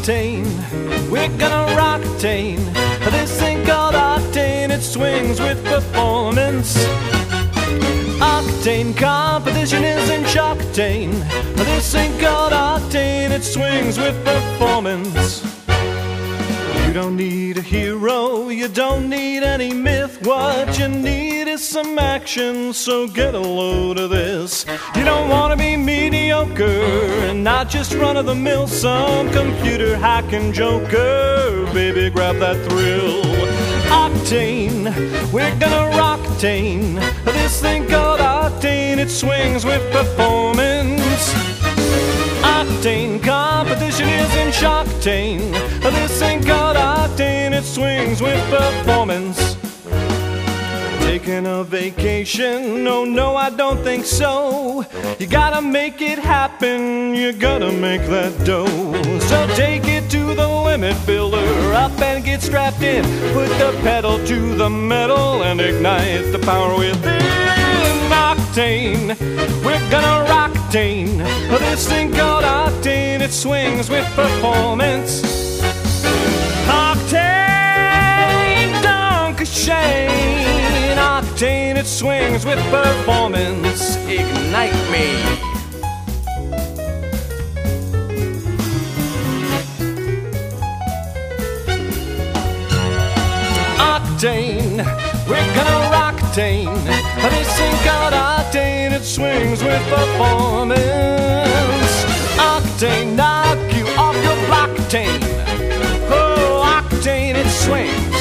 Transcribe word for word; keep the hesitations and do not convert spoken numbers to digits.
Octane, we're gonna rock-tane. This thing called Octane, it swings with performance. Octane, competition isn't Choctane. This thing called Octane, it swings with performance. You don't need a hero, you don't need any myth. What you need is some action, so get a load of this. You don't want to be mediocre and not just run-of-the-mill, some computer hacking joker. Baby, grab that thrill. Octane, we're gonna rock-tane. This thing called Octane, it swings with performance. Octane, competition isn't Choctane. This thing called Octane, it swings with performance. Taking a vacation? No, no, I don't think so. You gotta make it happen, you gotta make that dough. So take it to the limit, builder, up and get strapped in. Put the pedal to the metal and ignite the power within. Octane, we're gonna rock-tane. This thing called Octane, it swings with performance. Octane, Donkashane. Octane, it swings with performance. Ignite me. Octane, we're gonna rock-tane. This thing called Octane, it swings with performance. Octane, knock you off your block-tane. Oh, Octane, it swings.